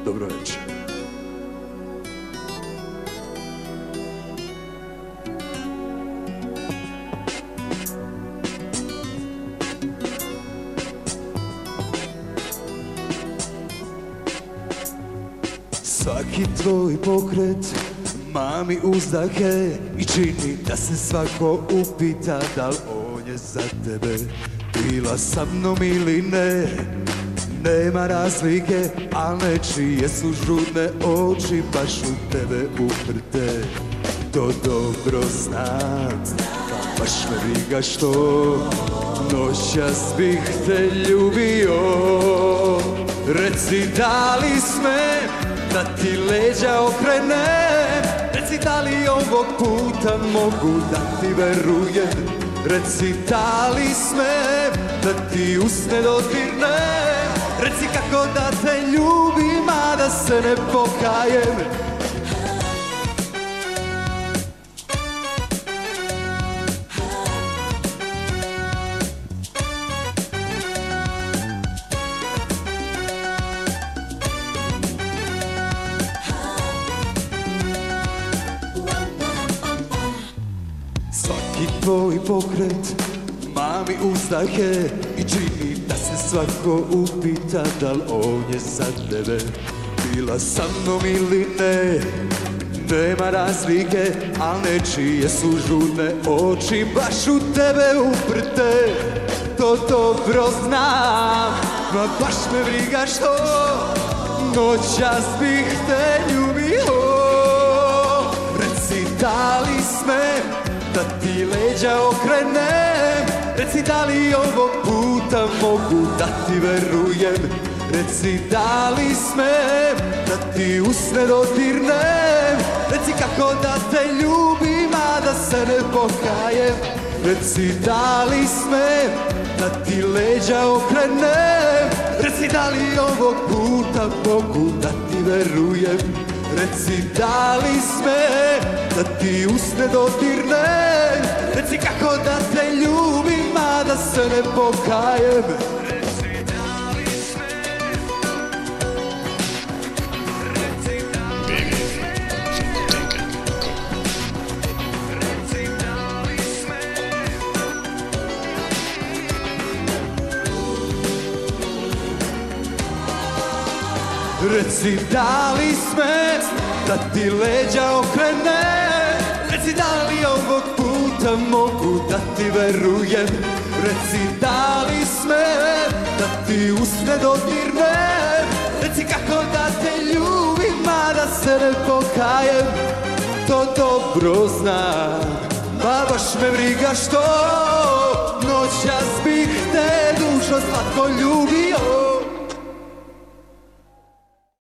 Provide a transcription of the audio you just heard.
Dobro večer. Svaki tvoj pokret mami uzdahe i čini da se svako upita da li on je za tebe. Bila sa mnom ili ne, nema razlike, al nečije su žudne oči baš u tebe uprte. To dobro znam, baš me briga što noćas bih te ljubio. Reci da li smem da ti leđa okrenem, reci da li ovog puta mogu da ti verujem. Reci da li smem da ti usne dodirnem, reci kako da te ljubim, a da se ne pokajem. Svaki tvoj pokret mami uzdahe i čini da se svako upita da li on je za tebe. Bila sa mnom ili ne, nema razlike, al nečije su žudne oči baš u tebe uprte. To dobro znam, ma baš me briga što noćas bih te ljubio. Reci da li smem da ti leđa okrenem, reci da li ovog puta mogu da ti verujem. Reci da li smem da ti usne dodirnem, reci kako da te ljubim, a da se ne pokajem. Reci da li smem da ti leđa okrenem, reci da li ovog puta mogu da ti verujem. Reci da li smem da ti usne dodirnem, reci kako da te ljubim, a da se ne pokajem. Reci da li smem, reci da li smem, reci da li smem. Reci da li smem da ti leđa okrenem, reci da li ovog puta mogu da ti verujem. Reci da li smem da ti usne dodirnem, reci kako da te ljubim, a da se ne pokajem. To dobro znam, ma baš me briga što noćas bih te dušo slatko ljubio.